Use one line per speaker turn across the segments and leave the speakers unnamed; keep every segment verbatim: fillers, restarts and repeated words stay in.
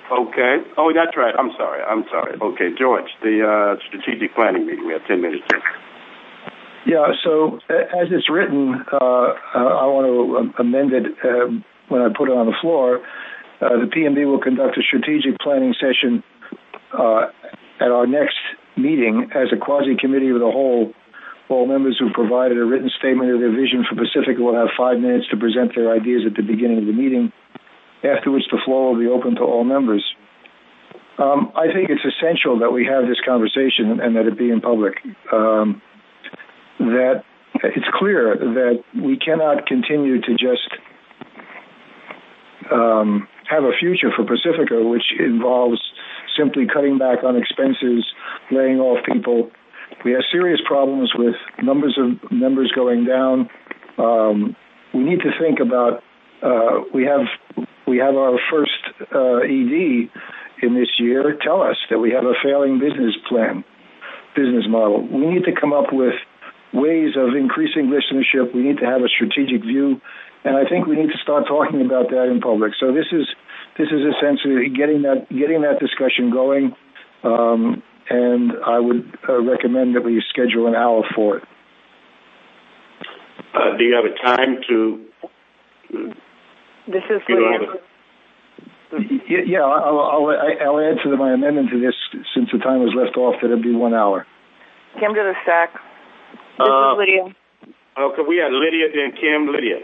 Okay. Oh, that's right. I'm sorry. I'm sorry. Okay, George, the uh, strategic planning meeting. We have ten minutes.
Yeah, so as it's written, uh, I want to amend it um, when I put it on the floor. Uh, the P M B will conduct a strategic planning session uh, at our next meeting as a quasi-committee of the whole. All members who provided a written statement of their vision for Pacifica will have five minutes to present their ideas at the beginning of the meeting, after which the floor will be open to all members. Um, I think it's essential that we have this conversation and that it be in public. Um, that it's clear that we cannot continue to just um, have a future for Pacifica, which involves simply cutting back on expenses, laying off people. We have serious problems with numbers of members going down. Um, we need to think about, uh, we have we have our first uh, E D in this year tell us that we have a failing business plan, business model. We need to come up with ways of increasing listenership. We need to have a strategic view, and I think we need to start talking about that in public. So this is this is essentially getting that getting that discussion going, um, and I would uh, recommend that we schedule an hour for it.
Uh, do you have a time to?
This is Lydia.
Yeah, yeah I'll, I'll, I'll add to the, my amendment to this since the time was left off that it'd be one hour.
Kim to the stack. This
Uh,
is Lydia.
Okay, we had Lydia, then Kim, Lydia.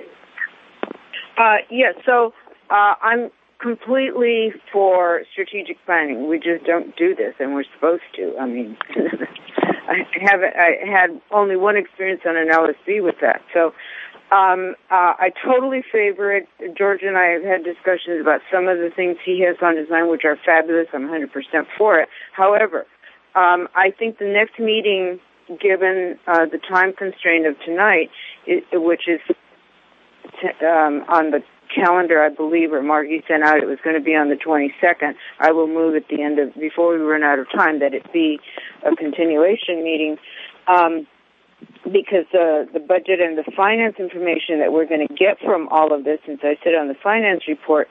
Uh, yes, yeah, so uh, I'm completely for strategic planning. We just don't do this, and we're supposed to. I mean, I haven't. I had only one experience on an L S B with that. So um, uh, I totally favor it. George and I have had discussions about some of the things he has on his mind, which are fabulous. I'm one hundred percent for it. However, um, I think the next meeting, given uh, the time constraint of tonight, it, which is t- um, on the calendar, I believe, or Margie sent out, it was going to be on the twenty-second. I will move at the end of, before we run out of time, that it be a continuation meeting, um, because uh, the budget and the finance information that we're going to get from all of this, since I sit on the finance report,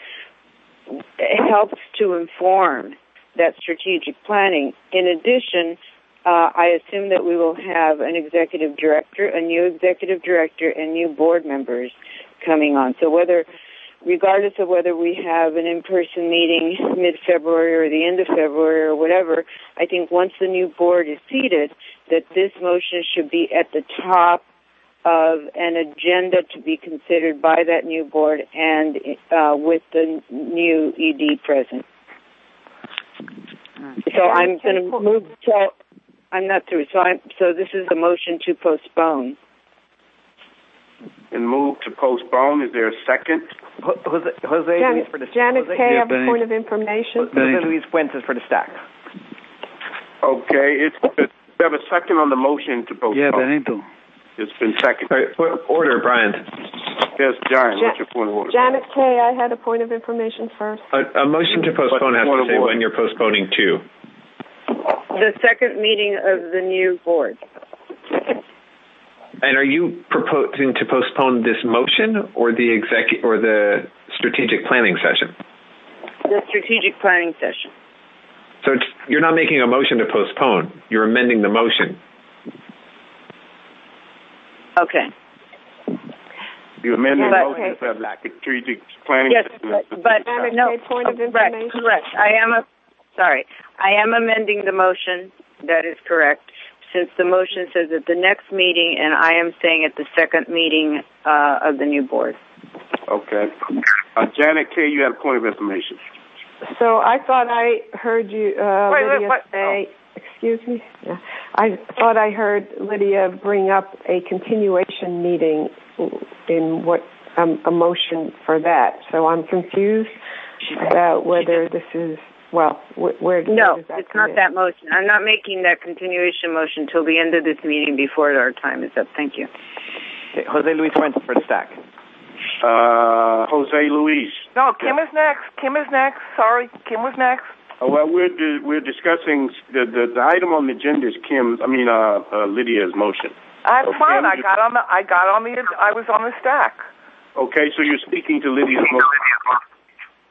it helps to inform that strategic planning. In addition, Uh, I assume that we will have an executive director, a new executive director, and new board members coming on. So whether, regardless of whether we have an in-person meeting mid-February or the end of February or whatever, I think once the new board is seated, that this motion should be at the top of an agenda to be considered by that new board and uh, with the new E D present. So I'm going to move to... I'm not through. So I'm, so this is a motion to postpone.
And move to postpone. Is there a second?
Jose, Jose
Janet,
Luis for the
Janet
Jose,
Kay, I
yeah,
have a point of information.
Jose Luis Fuentes for the stack.
Okay. It's, it's, we have a second on the motion to postpone.
Yeah, Benito.
It's been seconded.
Right, order, Brian.
Yes, John.
Ja-
what's your point of order?
Janet Kay, I had a point of information first.
A, a motion to postpone has to say when you're postponing to.
The second meeting of the new board.
And are you proposing to postpone this motion or the execu- or the strategic planning session?
The strategic planning session.
So it's, you're not making a motion to postpone. You're amending the motion.
Okay.
You amend the
But-
motion to have the strategic planning
Yes,
session.
but, but
Janet
no,
Kay, point of
correct,
information.
correct. I am a, sorry, I am amending the motion. That is correct. Since the motion says at the next meeting, and I am saying at the second meeting uh, of the new board.
Okay. Uh, Janet Kay, you had a point of information.
So I thought I heard you, uh,
Wait, wait,
Lydia,
what?
say, excuse me? Yeah. I thought I heard Lydia bring up a continuation meeting in what, um, a motion for that. So I'm confused about whether this is, well, where,
No,
where does that
it's
come
not
in?
that motion. I'm not making that continuation motion till the end of this meeting before our time is up. Thank you.
Okay, Jose Luis Fuentes for the stack.
Uh, Jose Luis.
No, Kim is next. Kim is next. Sorry, Kim was next.
Oh, well, we're di- we're discussing the, the the item on the agenda is Kim's. I mean, uh, uh, Lydia's motion.
I'm
Okay,
fine. I
just-
got on the. I got on the. I was on the stack.
Okay, so you're speaking to Lydia's motion.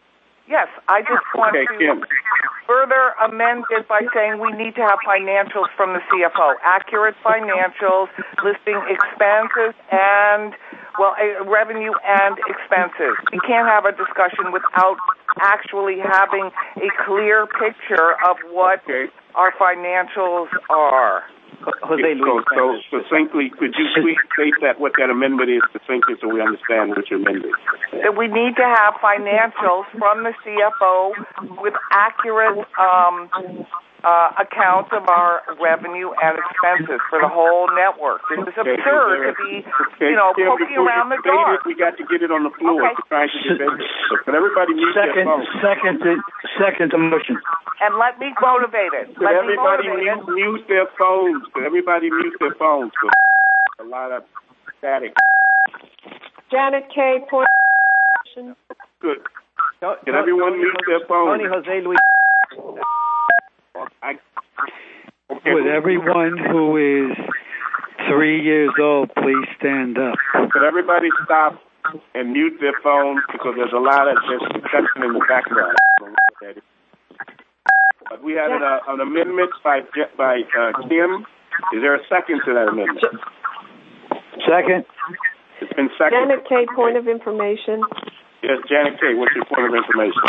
Yes, I just want
Okay,
to
Kim.
further amend it by saying we need to have financials from the C F O, accurate financials listing expenses and, well, uh, revenue and expenses. We can't have a discussion without actually having a clear picture of what
Okay.
our financials are.
Jose
So,
Luis
so
Fuentes.
succinctly, could you please state that what that amendment is succinctly so we understand what you're amending?
That we need to have financials from the C F O with accurate um, uh, accounts of our revenue and expenses for the whole network. This is
Okay,
absurd
is there-
to be,
okay,
you know,
Kim,
poking
before you
around the
debate
dark.
it, we got to get it on the floor.
Okay.
We're trying to debate it. So can everybody mute their
Second,
phone?
second, the- second the motion.
And let me motivate it.
Could
Let me
everybody
motivate
mute,
it.
mute their phones? Could everybody mute their phones? A lot of static.
Janet K. Point.
Good.
To-
Can
to-
everyone
Tony,
mute their phones?
Tony Jose Luis.
I, okay.
Would everyone who is three years old please stand up?
Could everybody stop and mute their phones because there's a lot of there's discussion in the background. I don't know what that is. But we had an, uh, an amendment by Je- by uh, Kim. Is there a second to that amendment?
Second.
It's been seconded.
Janet K. Point of information.
Yes, Janet K. What's your point of information?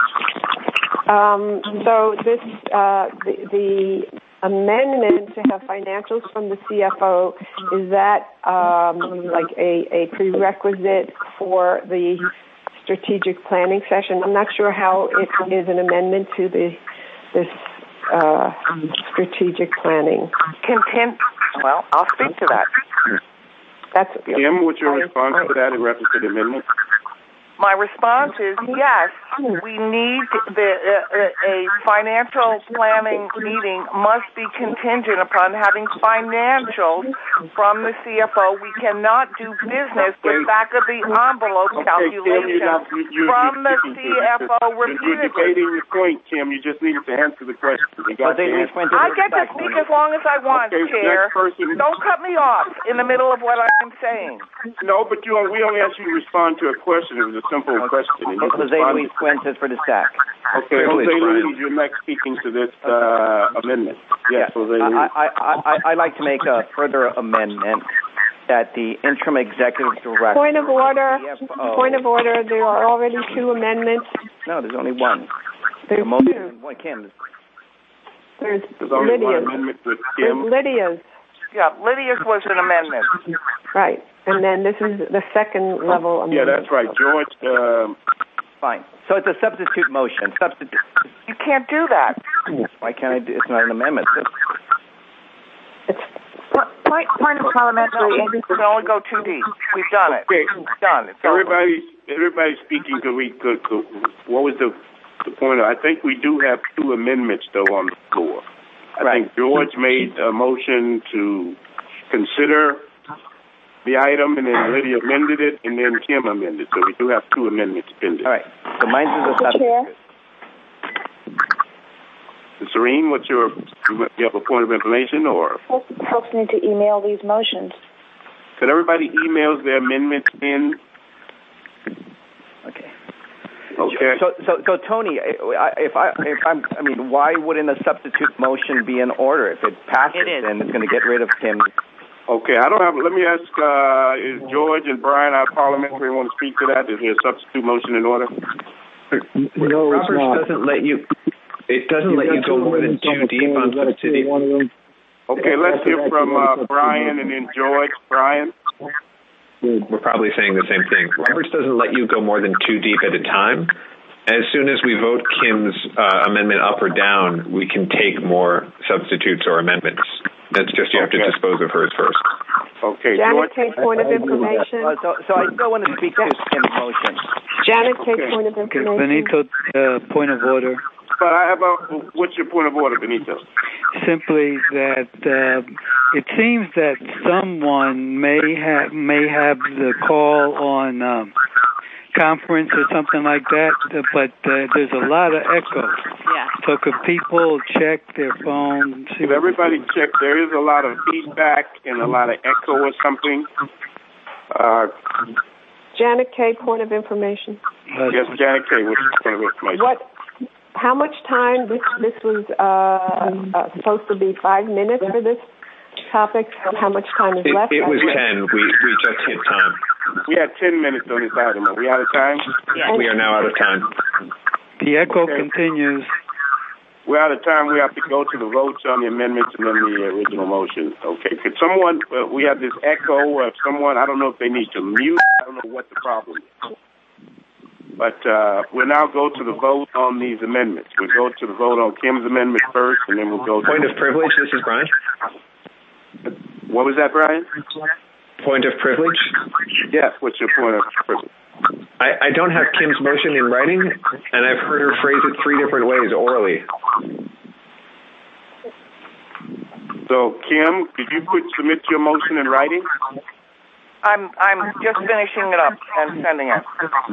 Um, so this uh, the, the amendment to have financials from the C F O, is that um, like a, a prerequisite for the strategic planning session? I'm not sure how it is an amendment to the this uh, strategic planning.
Content. Well, I'll speak to that.
That's
Kim, what's your
I,
response
I,
to that in reference to the amendment?
My response is yes, we need the, uh, a financial planning meeting must be contingent upon having financials from the C F O. We cannot do business with back of the envelope
Okay,
calculations
Kim, you're not, you, you,
from the
you're
C F O
You're, you're
repeatedly.
debating your point, Kim. You just needed to answer the question. You got
Jose
to
Luis
answer.
Fuentes.
I get to speak as long as I want,
Okay,
Chair.
next person.
Don't cut me off in the middle of what I'm saying.
No, but you we only asked you to respond to a question. It was a simple question. And you
Jose
responded.
Luis Fuentes for the stack.
Okay,
Privilege,
Jose
Brian.
Luis, you're next speaking to this uh, amendment. Yes,
Yeah.
Jose Luis.
I, I, I, I'd like to make a further amendment that the interim executive director.
Point of order.
C F O
Point of order. There are already two amendments.
No, there's only one.
There's
The motion
two.
and one, Kim.
There's
There's only one
Lydia's.
amendment with
There's
Kim.
Lydia's.
Yeah, Lydia's was an amendment.
Right. And then this is the second level
Yeah,
amendment.
that's right. George, um,
Fine. So it's a substitute motion. Substitute.
You can't do that.
Why can't I do? It's not an amendment.
It's
Point, point of parliamentary. No, we can only go too deep. We've done it.
okay.
It's done. It's over.
Everybody's everybody's speaking. Could we? Could, could, what was the the point? Of, I think we do have two amendments though on the floor. I
Right.
think George made a motion to consider the item, and then Lydia amended it, and then Kim amended. So we do have two amendments pending.
All right. So mine's is a substitute.
Serene, what's your? You have a point of information, or
Folks need to email these motions.
could everybody email their amendments in?
Okay.
Okay.
So, so, so, Tony, I- if I, if I'm, I mean, why wouldn't a substitute motion be in order? If it passes,
It is.
then it's going to get rid of Kim.
Okay, I don't have. Let me ask: uh, is George and Brian, our parliamentary, want to speak to that? Is there a substitute motion in order?
No, it's
Roberts
not.
doesn't let you. It doesn't
You've
let you
got
go
two
more than
amendments on
two
the
deep
floor.
on
You've got to
subsidy.
choose one of them.
Okay, let's hear from uh, Brian and then George. Brian.
We're probably saying the same thing. Roberts doesn't let you go more than two deep at a time. As soon as we vote Kim's uh, amendment up or down, we can take more substitutes or amendments. That's just you have
Okay.
to dispose of hers first.
Okay,
Janet
George.
K. Point of information.
Uh, so, so I still want to speak to Kim's motion.
Janet K.
Okay.
Point of
Okay,
information.
Benito, uh, point of order.
But I have a. What's your point of order, Benito?
Simply that uh, it seems that someone may have may have the call on um, conference or something like that, but uh, there's a lot of echo.
Yeah.
So could people check their phone? See
If everybody check, there is a lot of feedback and a lot of echo or something. Uh,
Janet K. Point of information.
uh,
yes, Janet K. What's your point of information?
What how much time? This this was uh, uh, supposed to be five minutes for this topic. So how much time is
it,
left?
It was ten. We we just hit time.
We had ten minutes on this item. Are we out of time?
Yes. We are now out of time.
The echo
okay.
continues.
We're out of time. We have to go to the votes on the amendments and then the original motion. Okay. Could someone, uh, we have this echo of someone, I don't know if they need to mute. I don't know what the problem is. But uh, we'll now go to the vote on these amendments. We'll go to the vote on Kim's amendment first, and then we'll go to...
Point of privilege, this is Brian.
What was that, Brian?
Point of privilege?
Yes, what's your point of privilege?
I, I don't have Kim's motion in writing, and I've heard her phrase it three different ways orally.
So, Kim, could you put submit your motion in writing?
I'm I'm just finishing it up and sending it.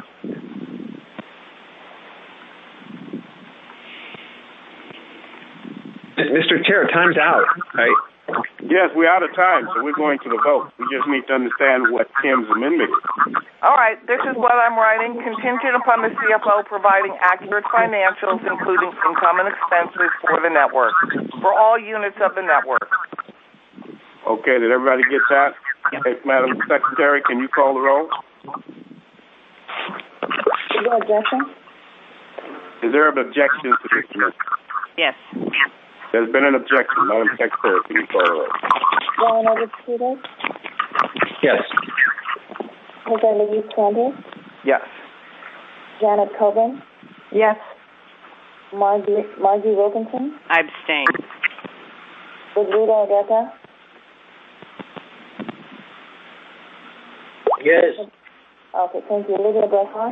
Mister Chair, time's out. I,
Yes, we're out of time, so we're going to the vote. We just need to understand what Kim's amendment is.
All right, this is what I'm writing. Contingent upon the C F O providing accurate financials, including income and expenses for the network, for all units of the network.
Okay, did everybody get that?
Yep.
Hey, Madam Secretary, can you call the roll?
Is there objection?
Is there an objection to this amendment?
Yes.
There's been an objection. Madam Secretary, can you call the roll?
Brian Edwards Peters?
yes.
Jose Luis Santos?
Yes.
Janet Coburn?
Yes.
Margie, Margie Wilkinson?
I abstain.
Rodrigo Argueta?
Yes.
Okay, thank you. Lydia Bresson?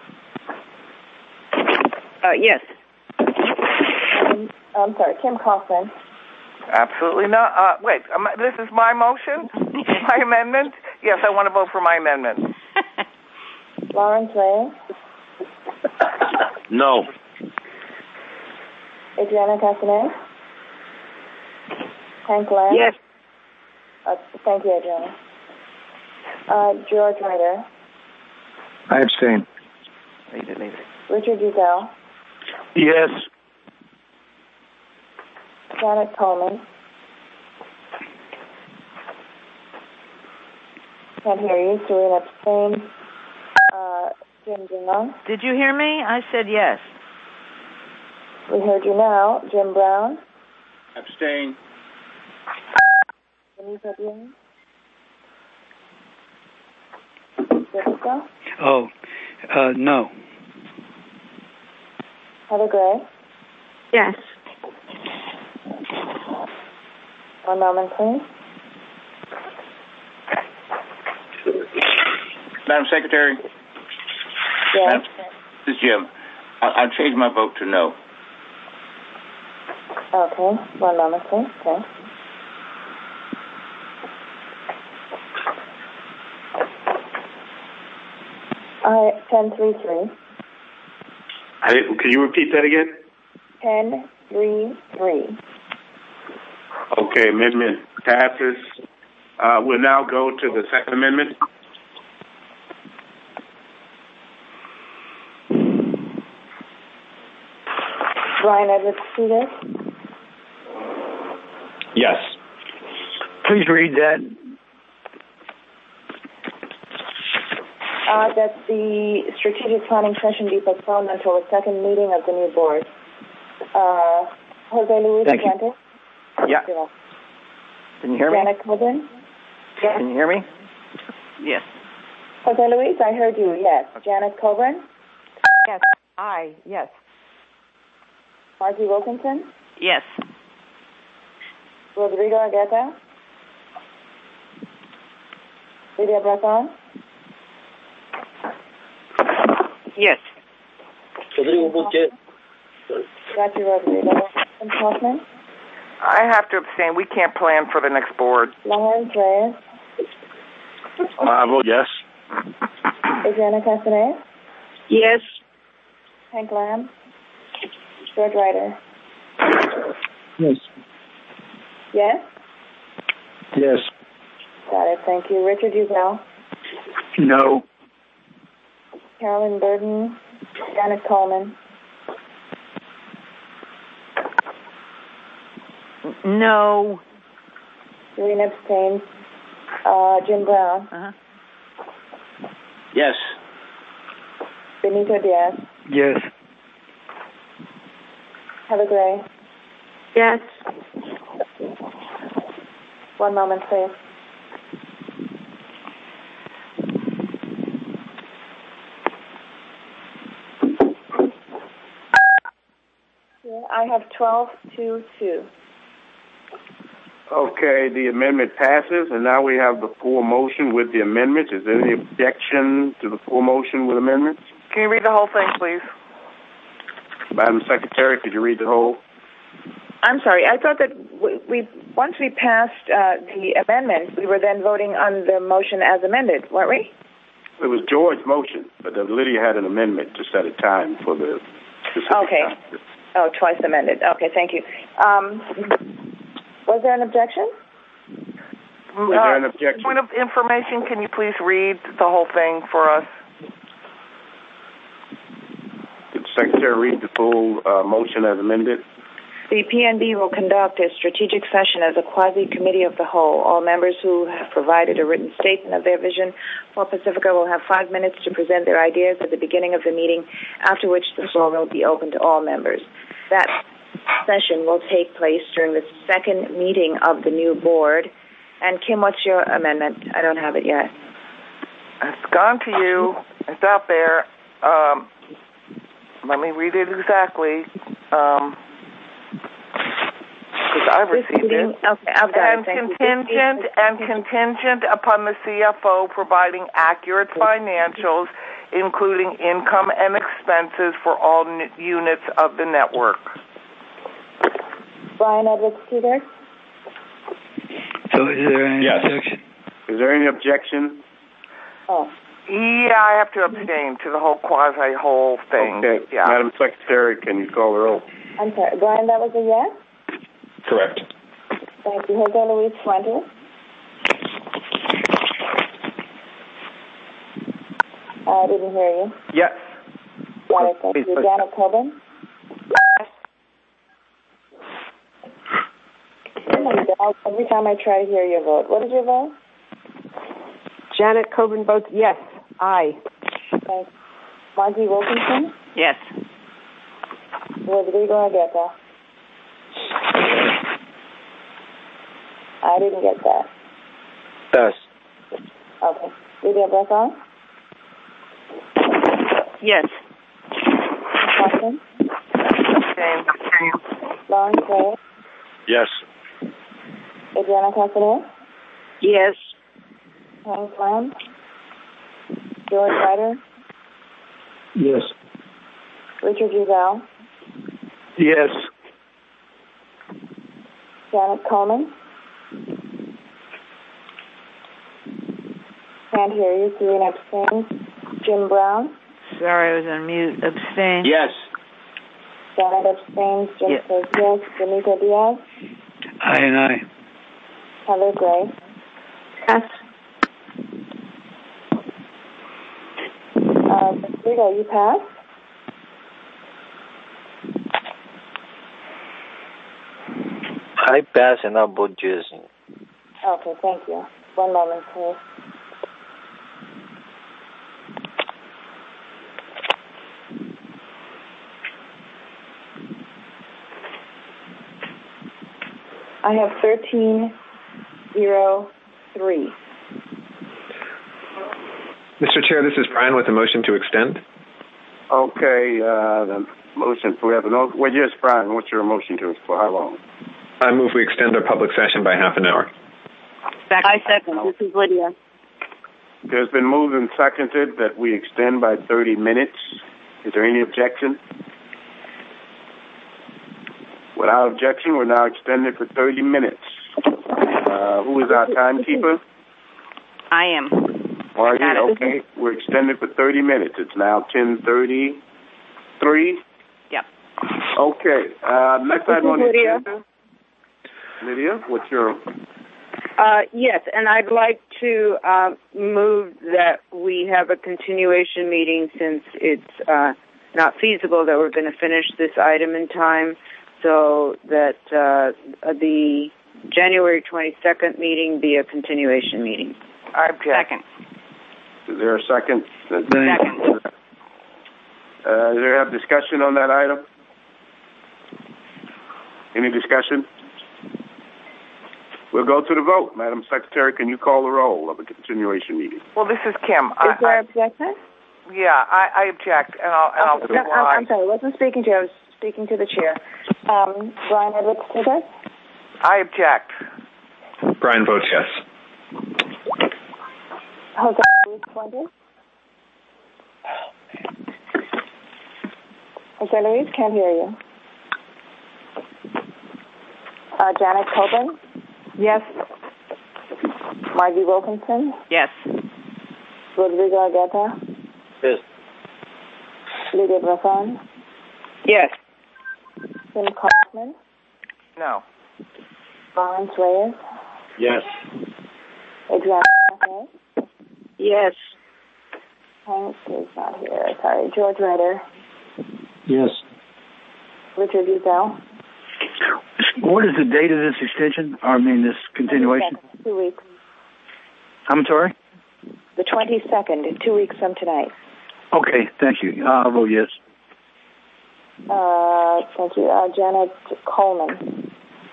Uh, yes.
Um, I'm sorry, Kim Kaufman?
Absolutely not. Uh, wait, um, this is my motion? My amendment? Yes, I want to vote for my amendment.
Lawrence Reyes?
No.
Adriana Castanet? Hank Lamb?
Yes.
Uh, thank you, Adriana. Uh, George Ryder?
I abstain.
Leave it, leave it.
Richard Giselle?
Yes.
Janet Coleman? Can't hear you. Serena abstain. Uh, Jim Dingong?
Did you hear me? I said yes.
We heard you now. Jim Brown?
Abstain.
Denise O'Brien? Jessica?
Oh, uh, no.
Heather Gray?
Yes.
One moment, please.
Madam Secretary?
Yes.
Madam, this is Jim. I, I'll change my vote to no.
Okay. One moment, please. Okay. Uh, ten three three.
I didn't, can you repeat that again?
Ten three three.
Okay, amendment passes. Uh, we'll now go to the second amendment.
Brian Edwards Peters?
Yes.
Please read that.
Uh, that the strategic planning session be postponed until the second meeting of the new board. Uh, Jose Luis
Thank you.
Fuentes?
Yeah. Can you hear me?
Janet Coburn? Yes.
Can you hear me?
Yes.
Jose Luis, I heard you, yes. Janet Coburn?
Yes. I. Yes.
Margie Wilkinson?
Yes.
Rodrigo Argueta? Lydia Bresson?
Yes.
Rodrigo Bouquet.
Got you, Rodrigo. And Kaufman?
I have to abstain. We can't plan for the next board.
Lawrence Reyes?
I vote yes.
Adriana Castanet?
Yes.
Hank Lamb? George Ryder?
Yes.
Yes?
Yes.
Got it, thank you. Richard Giselle?
No.
Carolyn Burden? Janet Coleman?
No.
Serena abstains. Uh, Jim Brown.
Uh-huh.
Yes.
Benito Diaz.
Yes.
Heather Gray.
Yes.
One moment, please. Yeah, I have twelve to two.
Okay, the amendment passes, and now we have the full motion with the amendments. Is there any objection to the full motion with amendments?
Can you read the whole thing, please?
Madam Secretary, could you read the whole?
I'm sorry. I thought that we, we once we passed uh, the amendment, we were then voting on the motion as amended, weren't we?
It was George's motion, but Lydia had an amendment to set a time for the specific
Okay.
time.
Oh, twice amended. Okay, thank you. Um, was there an objection?
Was there an objection?
Point of information, can you please read the whole thing for us?
Did the Secretary read the full uh, motion as amended?
The P N B will conduct a strategic session as a quasi-committee of the whole. All members who have provided a written statement of their vision for Pacifica will have five minutes to present their ideas at the beginning of the meeting, after which the floor will be open to all members. That session will take place during the second meeting of the new board. And Kim, what's your amendment? I don't have it yet.
It's gone to you. It's out there. Um, let me read it exactly. Um, because I've received it.
Okay, I've got
and
it. Thank
contingent
you.
and contingent upon the C F O providing accurate financials, including income and expenses for all n- units of the network.
Brian Edwards Peter.
So is there any
Yes.
objection?
Is there any objection?
Oh.
Yeah, I have to abstain to the whole quasi whole thing.
Okay.
Yeah.
Madam Secretary, can you call the roll?
I'm sorry. Brian, that was a yes?
Correct.
Thank you. Jose Luis Fuentes. I didn't hear you.
Yes.
Got it. Thank you. Janet Coburn.
Yes.
Every time I try to hear your vote. What is your vote?
Janet Coburn votes yes. Aye.
Thanks. Margie Wilkinson.
Yes.
Rodrigo Argueta. I didn't get that.
Yes.
Okay. Lydia Bresson.
Yes.
Watson.
Same.
Lawrence Ray.
Yes.
Adriana Casador.
Yes.
Hank Lamb. George Ryder.
Yes.
Richard Giselle.
Yes.
Janet Coleman. Can't hear you. Serena abstains. Jim Brown.
Sorry, I was on mute. Abstain.
Yes.
Janet abstains. Jim
Yeah.
says yes. Benito Diaz.
Aye and aye.
Heather Gray.
Yes.
Uh, Rodrigo, you pass?
I pass and I vote yes.
Okay, thank you. One moment, please. I have thirteen zero three.
Mister Chair, this is Brian with a motion to extend.
Okay, uh, the motion, we have a no, well, yes, Brian, what's your motion to, for how long?
I move we extend our public session by half an hour.
I second. This is Lydia.
There's been moved and seconded that we extend by thirty minutes. Is there any objection? Without objection, we're now extended for thirty minutes. Uh, who is our timekeeper?
I am.
Margie,
Got it.
okay. We're extended for thirty minutes. It's now ten thirty-three.
Yep.
Okay. Uh, next item on the
Lydia.
agenda. Lydia, what's your...
Uh, yes, and I'd like to uh, move that we have a continuation meeting since it's uh, not feasible that we're going to finish this item in time so that uh, the January twenty-second meeting be a continuation meeting.
I object.
Second.
Is there a second?
Second.
Uh, is there have discussion on that item? Any discussion? We'll go to the vote. Madam Secretary, can you call the roll of a continuation meeting?
Well, this is Kim.
Is
I,
there
I,
objection?
yeah, I, I object, and I'll, and I'll
Okay.
say
No,
why.
I'm sorry, I wasn't speaking to you. I was speaking to the chair. Um, Brian Edwards, is it?
I object.
Brian votes yes.
Jose Luis Fuentes? Jose Luis, can't hear you. Uh, Janet Coburn?
Yes.
Margie Wilkinson?
Yes.
Rodrigo Argueta?
Yes.
Lydia Brazan?
Yes.
Tim Kaufman?
No.
Lawrence Reyes?
Yes.
Adriana Hay?
Yes.
Hank is not here. Sorry. George Ryder?
Yes.
Richard Uzel?
What is the date of this extension? Or, I mean, this continuation?
Two weeks.
I'm sorry?
The twenty-second, two weeks from tonight.
Okay, thank you. I'll vote yes.
Uh, thank you. Uh, Janet Coleman.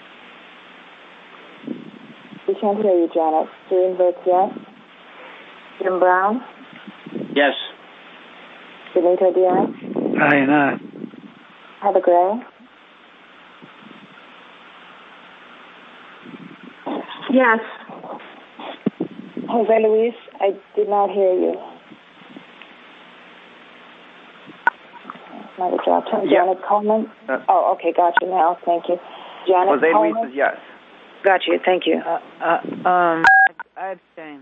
We can't hear you, Janet. Doreen votes yes. Jim Brown?
Yes.
Benito Diaz?
Aye and aye.
Heather Gray?
Yes.
Jose Luis, I did not hear you. Might have dropped him.
Yeah.
Janet Coleman?
Uh,
oh, okay, got you now. Thank you. Janet
Jose
Coleman?
Luis is yes.
Got you. Thank you.
Uh, uh, um, I abstain.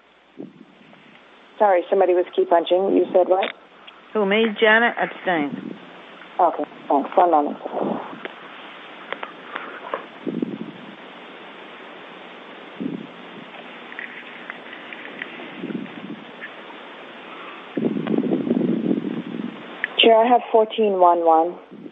Sorry, somebody was key punching. You said what?
Who, me, Janet? Abstain.
Okay, thanks. One moment. Chair, I have fourteen one one.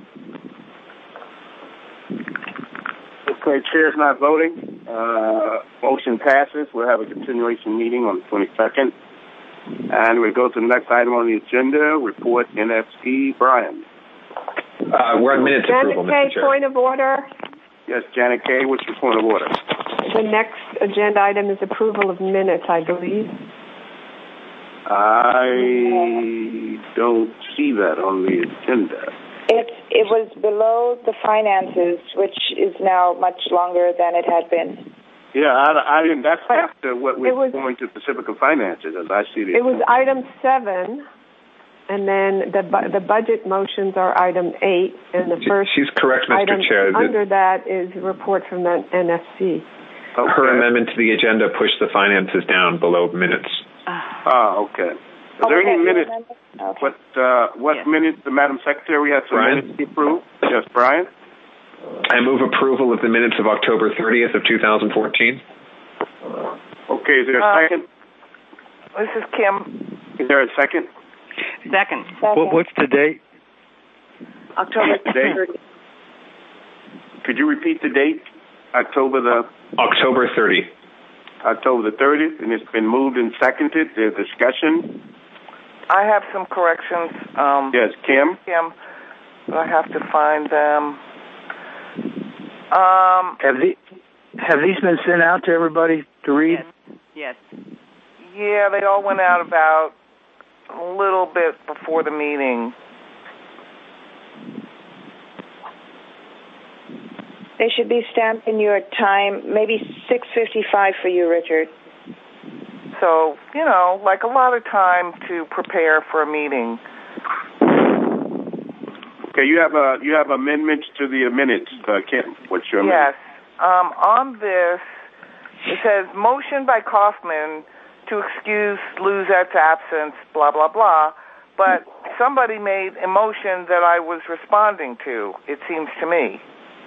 Okay, chair's not voting. Uh, motion passes. We'll have a continuation meeting on the twenty-second. And we go to the next item on the agenda, report N F C. Brian.
Uh, we're on minutes
Janet
approval,
Kay,
Mister Chair.
point of order.
Yes, Janet Kay, what's your point of order?
The next agenda item is approval of minutes, I believe.
I don't see that on the agenda.
It it was below the finances, which is now much longer than it had been.
Yeah, I, I didn't. That's after what we're
It was-
going to Pacifica Finances, as I see it.
It was item seven, and then the bu- the budget motions are item eight, and the first
She's correct, Mister
item
Chair. that
under that is a report from the N F C.
Okay.
Her amendment to the agenda pushed the finances down below minutes.
Ah, okay. Is
Oh,
there
was
any
that
minutes?
your amendment? Okay.
What uh, what
Yes.
minutes, the Madam Secretary? We have some
Brian?
minutes to approve. Yes, Brian.
I move approval of the minutes of October thirtieth of two thousand fourteen.
Okay, is there a
Uh,
second?
This is Kim.
Is there a second?
Second.
Second.
What, what's the date?
October
Date?
thirtieth.
Could you repeat the date? October the
October thirtieth.
October the thirtieth, and it's been moved and seconded. There's discussion.
I have some corrections. Um,
Yes, Kim.
Kim, but I have to find them. Um,
Have, the, have these been sent out to everybody to read?
Yes.
yeah, they all went out about a little bit before the meeting.
They should be stamped in your time, maybe six fifty-five for you, Richard.
So, you know, like a lot of time to prepare for a meeting.
Okay, you have a you have amendments to the minutes, uh, Kim. What's your
Yes. Um, on this, it says, motion by Kaufman to excuse Luzette's absence, blah, blah, blah. But somebody made a motion that I was responding to, it seems to me.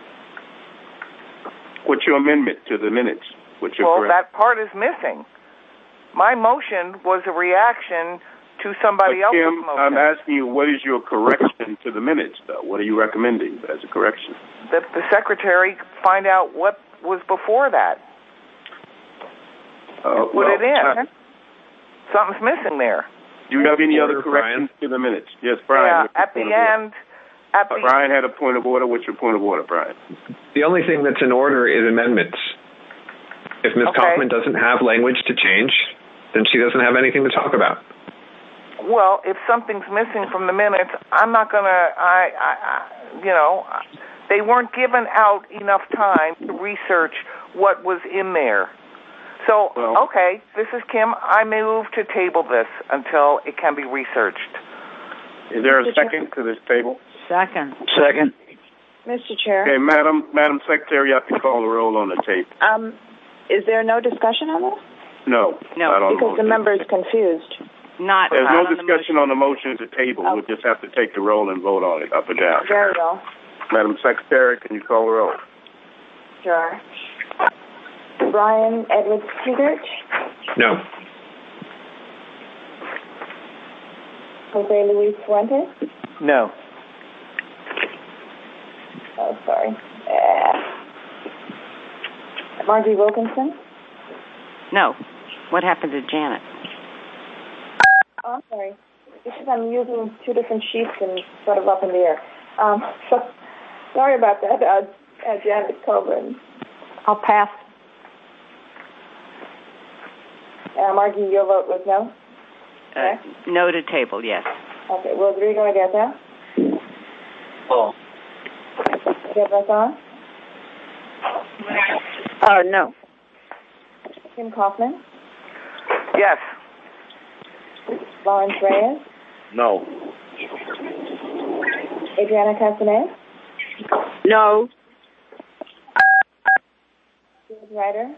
What's your amendment to the minutes? What's your
Well,
correct?
that part is missing. My motion was a reaction to somebody
But
else's
Kim,
motion.
I'm asking you, what is your correction to the minutes, though? What are you recommending as a correction?
that the secretary find out what was before that.
Uh,
Put
well,
it in.
Uh,
Something's missing there.
Do you have any other
Order,
corrections to the minutes? Yes, Brian.
Yeah, at the end. At the
uh, Brian had a point of order. What's your point of order, Brian?
The only thing that's in order is amendments. If Miz
Okay.
Kaufman doesn't have language to change, then she doesn't have anything to talk about.
Well, if something's missing from the minutes, I'm not going to, I, I, I, you know, they weren't given out enough time to research what was in there. So,
Well,
okay, this is Kim. I move to table this until it can be researched.
Is there a second to this table?
Second.
Second.
Mister Chair.
Okay, Madam Madam Secretary, you have to call the roll on the tape.
Um, is there no discussion on this?
No.
No,
not on
Because the
motion.
member is confused.
Not.
There's
not
no
on the
discussion on the motion to table.
Oh.
We'll just have to take the roll and vote on it, up or down.
Very well.
Madam Secretary, can you call the roll?
Sure. Brian Edwards Tegert,
No.
Jose Luis Fuentes.
No.
Oh, sorry. Uh, Margie Wilkinson.
No. What happened to Janet?
Oh, I'm sorry. Because I'm using two different sheets and sort of up in the air. Um, so, sorry about that, uh, uh, Janet Coburn.
I'll pass.
Uh, Margie, your vote was no?
Uh, no to table, yes.
Okay, Rodrigo Argueta.
Oh.
Debraton.
Oh, no.
Kim Kaufman.
Yes.
Lawrence Reyes.
No.
Adriana Castanet.
No.
George Ryder.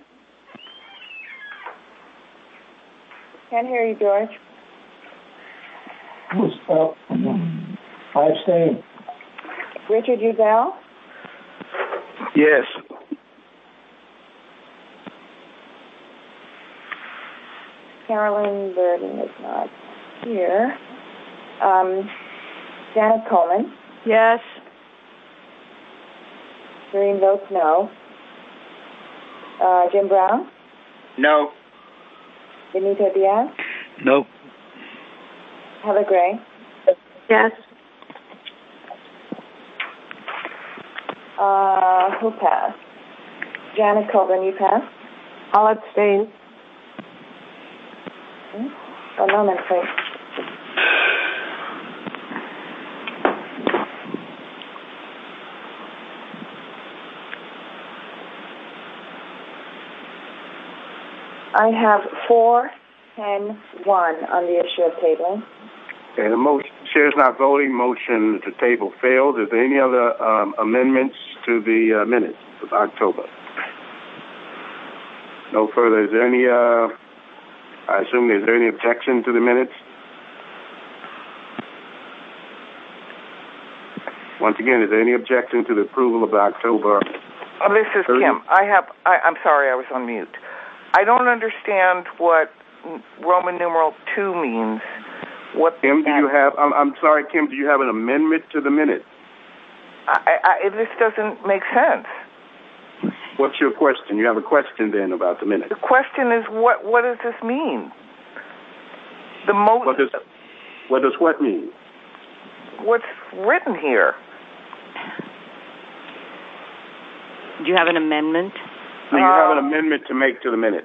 Can't hear you, George.
Uh, I abstain.
Richard Uzell.
Yes.
Carolyn Burden is not here. Um, Janet Coleman.
Yes.
Doreen votes no. Uh, Jim Brown.
No.
Benita Diaz.
Nope.
Heather Gray.
Yes.
Uh, who passed? Janet Coburn, you passed?
I'll abstain.
Hmm? One moment, please. I have four, ten, one on the issue of tabling.
Okay, the motion, chair's not voting. Motion to table failed. Is there any other um, amendments to the uh, minutes of October? No further. Is there any, uh, I assume, is there any objection to the minutes? Once again, is there any objection to the approval of the October?
Oh, this is
thirty?
Kim. I have. I, I'm sorry, I was on mute. I don't understand what Roman numeral two means. What
Kim, do you have? I'm, I'm sorry, Kim. Do you have an amendment to the minutes?
I, I, this doesn't make sense.
What's your question? You have a question then about the minutes.
The question is, what what does this mean? The mo-
What does what does what mean?
What's written here?
Do you have an amendment?
Do you have an
Um,
amendment to make to the minutes?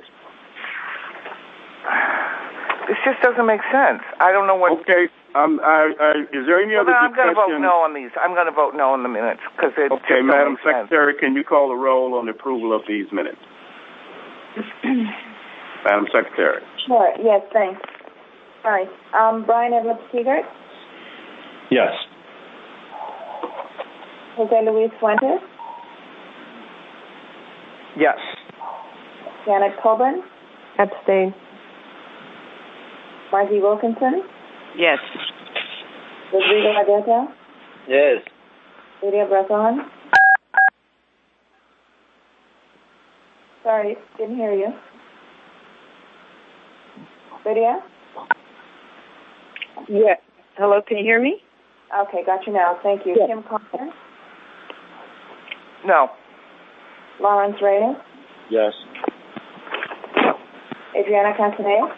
This just doesn't make sense. I don't know what.
Okay. Um. I, I, is there any
Well,
other
then I'm going to vote
discussion?
no on these. I'm going to vote no on the minutes because it
Okay,
just don't
Madam
make sense.
Secretary, can you call the roll on the approval of these minutes? Madam Secretary.
Sure, yes, thanks. Sorry. Um, Brian Edwards Tegert.
Yes.
Jose Luis Fuentes.
Yes.
Janet Coburn.
Abstain.
Margie Wilkinson.
Yes.
Rodrigo Argueta.
Yes.
Lydia Breton. Sorry, didn't hear you. Lydia?
Yeah. Hello, can you hear me?
Okay, got you now. Thank you.
Yes.
Kim Kaufman.
No.
Lawrence Rader?
Yes.
Adriana Castaneda?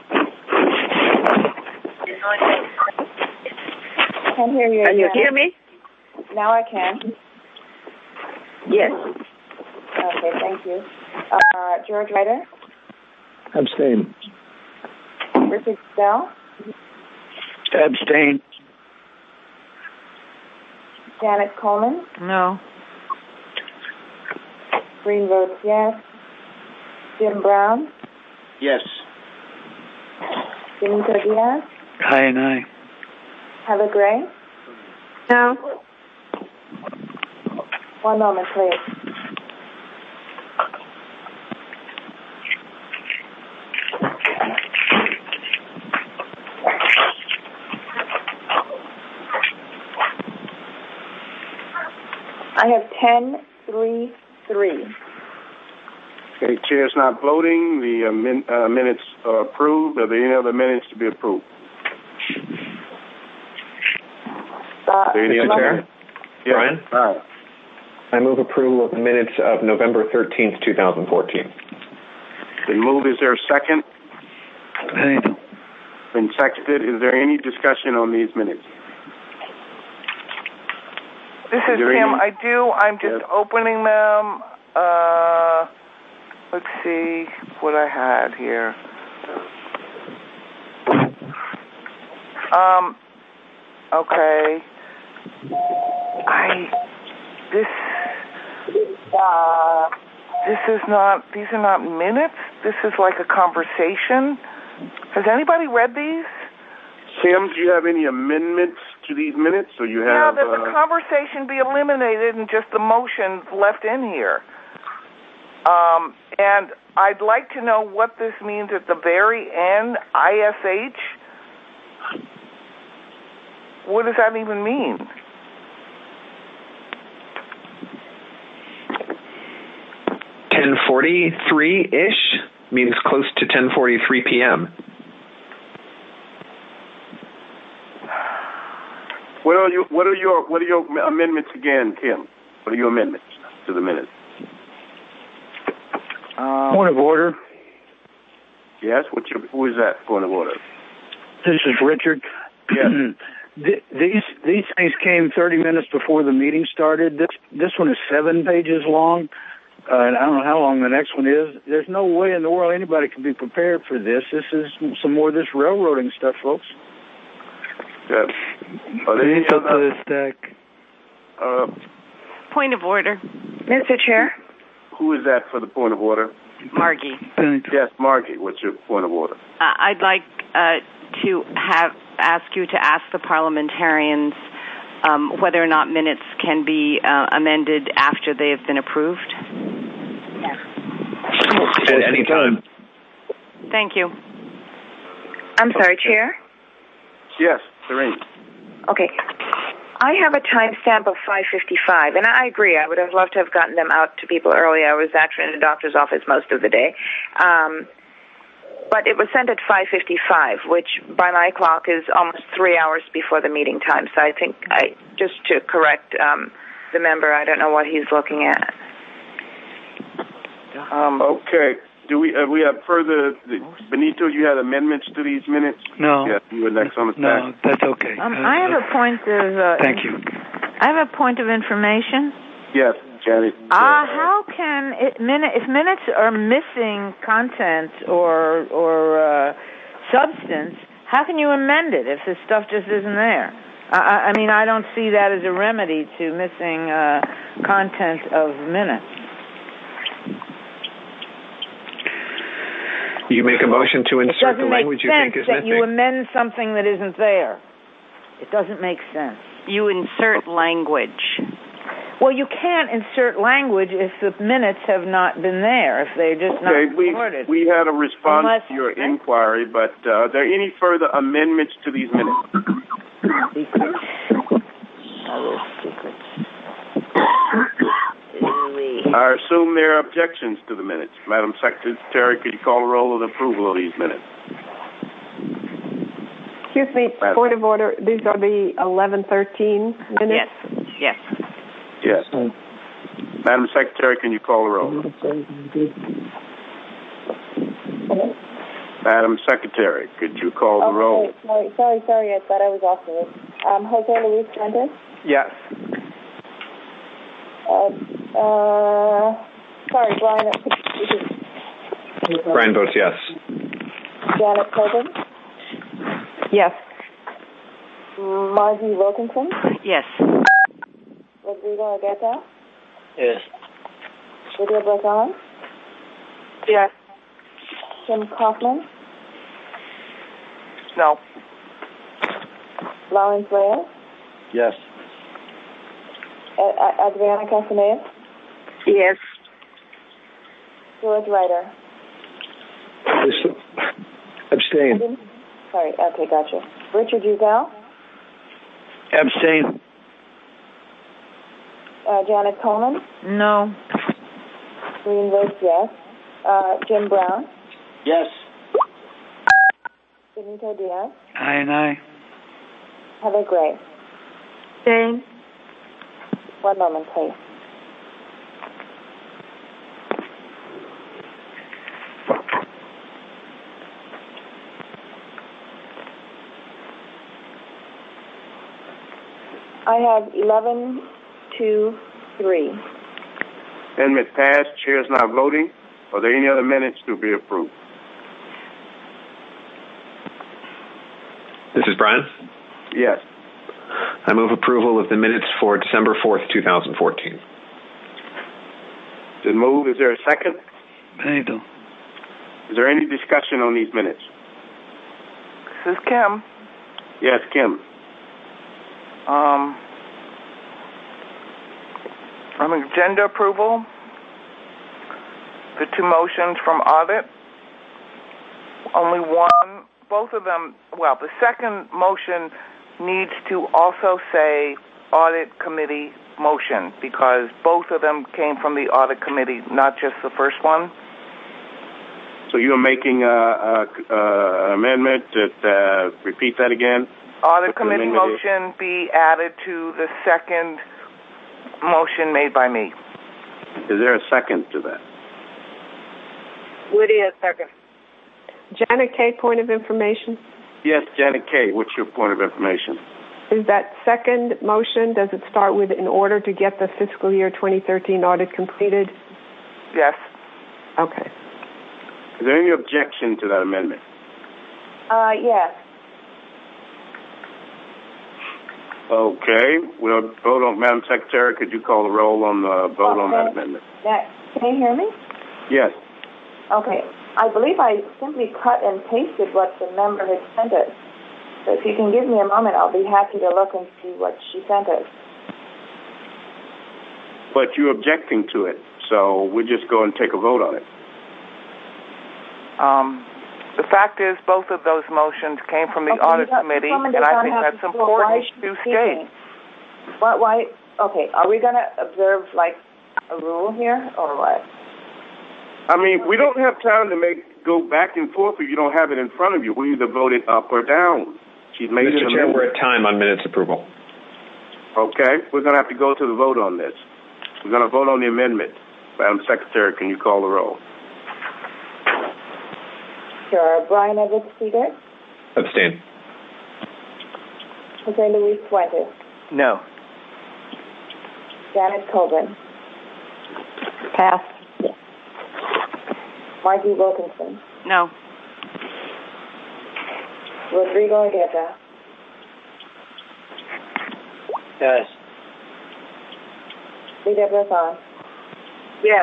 Can't hear you.
Can you
Adriana.
hear me?
Now I can.
Yes.
Okay, thank you. Uh, George Ryder?
Abstain.
Richard Bell?
Abstain.
Janet Coleman?
No.
Green votes yes. Jim Brown?
Yes.
Benito Diaz?
Aye and aye.
Heather Gray?
No.
One moment, please. I have ten, three, three.
Okay, chair's not voting. The uh, min, uh, minutes are approved. Are there any other minutes to be approved?
Uh,
Mister Chair?
Yes.
Brian?
Aye.
I move approval of the minutes of November thirteenth, twenty fourteen.
Been moved. Is there a second?
Aye.
Been seconded. Is there any discussion on these minutes?
This is
there
Kim.
any-
I do. I'm just
Yes.
opening them. Uh, let's see what I had here. Um. Okay. I. This. Uh, this is not. These are not minutes. This is like a conversation. Has anybody read these?
Tim, do you have any amendments to these minutes? Or you
Yeah,
have?
that the
uh,
conversation be eliminated and just the motion left in here. Um, and I'd like to know what this means at the very end, I S H. What does that even mean?
ten forty-three-ish means close to ten forty-three p.m.
What are you? What are your? What are your amendments again, Tim? What are your amendments to the minutes?
Um,
Point of order.
Yes. What's your? Who is that? Point of order.
This is Richard.
Yes.
Th- These these things came thirty minutes before the meeting started. This this one is seven pages long, uh, and I don't know how long the next one is. There's no way in the world anybody can be prepared for this. This is some more of this railroading stuff, folks.
Yeah. Are there any
Please up to
other?
the stack.
Uh,
Point of order.
Mister Chair?
who is that for the point of order?
Margie.
Yes, Margie. What's your point of order?
Uh, I'd like uh, to have ask you to ask the parliamentarians um, whether or not minutes can be uh, amended after they have been approved.
At any time.
Thank you.
I'm sorry, Chair?
Yes, Serene.
Okay. I have a timestamp of five fifty-five, and I agree. I would have loved to have gotten them out to people early. I was actually in a doctor's office most of the day. Um, but it was sent at five fifty-five, which by my clock is almost three hours before the meeting time. So I think, I just to correct um, the member, I don't know what he's looking at.
Um, okay. Do we uh, we have further? Benito, you had amendments to these minutes?
No.
Yes, you were next on the stack.
No, that's okay.
Um,
Uh,
I have a point of. Uh,
Thank you.
I have a point of information.
Yes, Janet.
Ah, uh, how can it minute if minutes are missing content or or uh, substance? How can you amend it if this stuff just isn't there? I, I mean, I don't see that as a remedy to missing uh, content of minutes.
You make a motion to insert the language you think is
that
missing.
you amend something that isn't there. It doesn't make sense.
You insert language.
Well, you can't insert language if the minutes have not been there, if they're just not
Okay, we,
recorded.
we had a response
Unless,
to your inquiry, but uh, are there any further amendments to these minutes?
Secrets. Other secrets.
I assume there are objections to the minutes. Madam Secretary, could you call a roll of the approval of these minutes?
Excuse me, point of order. These are the eleven thirteen minutes?
Yes. Yes.
Yes. Madam Secretary, can you call the roll? Madam Secretary, could you call the
okay,
roll?
Sorry, sorry, sorry. I thought I was off mute. Um, Jose Luis Fuentes?
Yes.
Uh, uh, sorry, Brian.
Brian votes yes.
Janet Tobin?
Yes.
Margie Wilkinson?
Yes.
Rodrigo Argueta?
Yes.
Lydia Brazon?
Yes.
Kim Kaufman?
No.
Lawrence Reyes?
Yes.
Uh, Adriana Castaneda?
Yes.
George Ryder?
Abstain.
Sorry, okay, gotcha. Richard Uzel?
Abstain.
Uh, Janet Coleman?
No.
Green votes yes. Uh, Jim Brown?
Yes.
Benito Diaz?
Aye and aye.
Heather Gray?
Same.
One moment, please. I have eleven to three.
Amendment passed. Chair is now voting. Are there any other minutes to be approved?
This is Brian.
Yes.
I move approval of the minutes for December fourth, twenty fourteen.
Then move. Is there a second?
Benito.
Is there any discussion on these minutes?
This is Kim.
Yes, Kim.
Um, on agenda approval, the two motions from audit, only one, both of them, well, the second motion needs to also say audit committee motion because both of them came from the audit committee, not just the first one.
So you're making an amendment that, uh, repeat that again?
Audit committee motion be added to the second motion made by me.
Is there a second to that?
Lydia, second.
Janet K., point of information.
Yes, Janet K., what's your point of information?
Is that second motion, does it start with in order to get the fiscal year twenty thirteen audit completed?
Yes.
Okay.
Is there any objection to that amendment?
Uh, yes.
Okay. We'll vote on, Madam Secretary, could you call the roll on the vote
okay.
on that amendment?
That, can you hear me?
Yes.
Okay. I believe I simply cut and pasted what the member had sent us. So if you can give me a moment, I'll be happy to look and see what she sent us.
But you're objecting to it, so we'll just go and take a vote on it.
Um, the fact is, both of those motions came from the
okay,
audit
got,
committee, and I think that's important to state.
Why, why? Okay, are we going to observe, like, a rule here, or what?
I mean, we don't have time to make go back and forth if you don't have it in front of you. We either vote it up or down. She's made
Mister
an
Chair,
amendment.
we're at time on minutes approval.
Okay, we're going to have to go to the vote on this. We're going to vote on the amendment. Madam Secretary, can you call the roll?
Sure. Brian Edwards Seeger?
Abstain.
Jose Luis Fuentes?
No.
Janet Coburn?
Pass.
Margie Wilkinson?
No.
Rodrigo Argueta?
Yes.
Lydia Brazon?
Yes.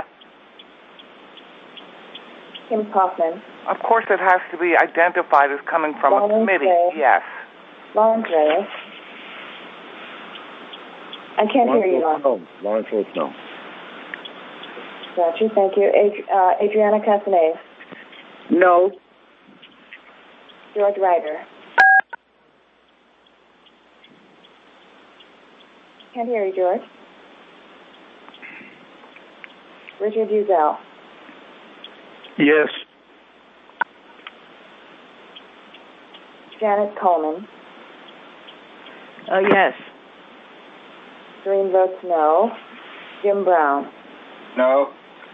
Kim Kaufman?
Of course, it has to be identified as coming from
Lawrence
a committee.
Reyes.
Yes.
Lawrence Reyes? I can't
Lawrence
hear you,
votes
Lawrence.
no. Lawrence votes no.
Got you. Thank you. Ad- uh, Adriana Castaneda?
No.
George Ryder? Can't hear you, George. Richard Uzel?
Yes.
Janet Coleman?
Oh, yes.
Green votes no. Jim Brown?
No.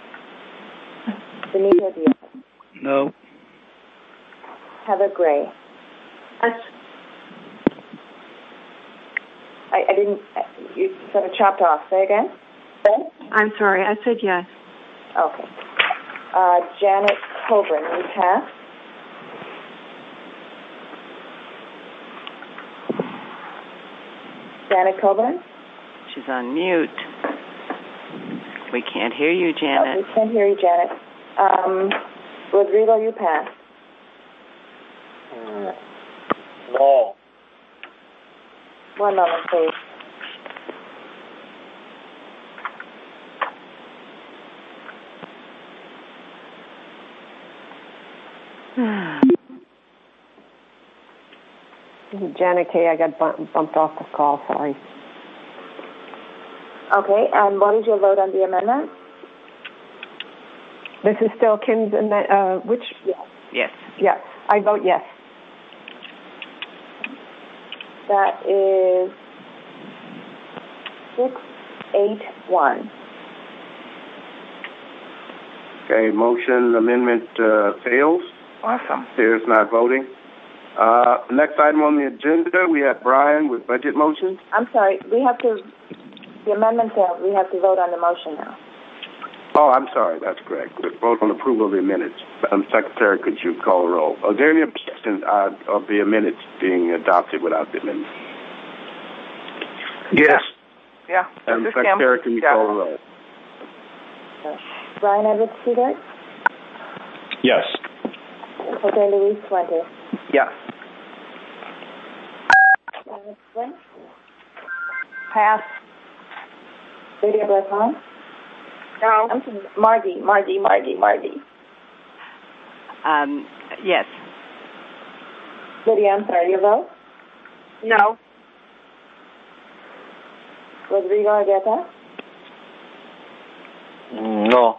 Benita Diaz.
No.
Heather Gray.
Yes.
I, I didn't, you sort of chopped off. Say again?
I'm sorry, I said yes.
Okay. Uh, Janet Coburn, you pass. Janet Coburn?
She's on mute. We can't hear you, Janet.
Oh, we can't hear you, Janet. Um, Rodrigo, you pass.
Mm. No.
One moment, please.
This is Janet Kay. I got bump, bumped off the call. Sorry.
Okay, and what is your vote on the amendment?
This is still Kim's amendment. Uh, which?
Yes.
Yes.
Yes. I vote yes.
That is six eight one.
Okay, motion amendment uh, fails.
Awesome.
Chair's not voting. Uh, next item on the agenda, we have Brian with budget motions.
I'm sorry, we have to, the amendment failed. We have to vote on the motion now.
Oh, I'm sorry, that's correct. We vote on approval of the minutes. Um, Secretary, could you call a roll? Are there any objections uh, of the minutes being adopted without the amendment?
Yes.
Yeah.
Um,
Mister
Secretary,
Kim?
can you
Yeah.
call a roll?
Brian Edwards Seager?
Yes.
Jose Luis Fuentes?
Yes.
Janet Flynn?
Pass.
Lydia Breton?
No.
I'm sorry, Margie, Margie, Margie, Margie.
Um, yes.
Lydia, I'm sorry, your vote?
No.
Rodrigo Argueta?
No.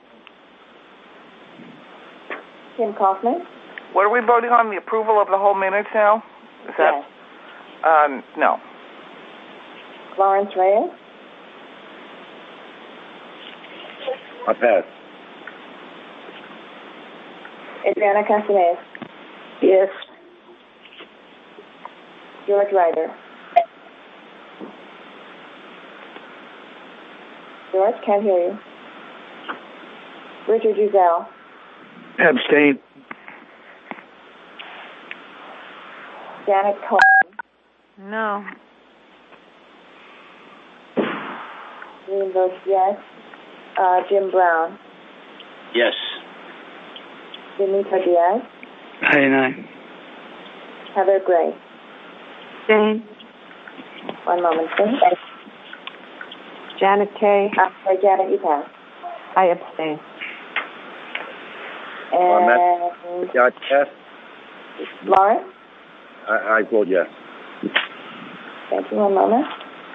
Kim Kaufman?
What are we voting on? The approval of the whole minutes now? Is that?
Yes.
Um, no.
Lawrence Reyes?
I pass.
Adriana Castaneda?
Yes.
George Ryder? George, can't hear you. Richard Giselle?
Abstain.
Janet Cohen?
No.
Green votes yes. Uh, Jim Brown?
Yes.
Benita Diaz?
Aye, aye.
Heather Gray?
Jane?
One moment, please.
Janet Kay.
Uh, sorry, Janet, you pass.
I abstain.
And
Yes. Yes.
Lawrence?
I, I vote yes.
Thank you. One moment.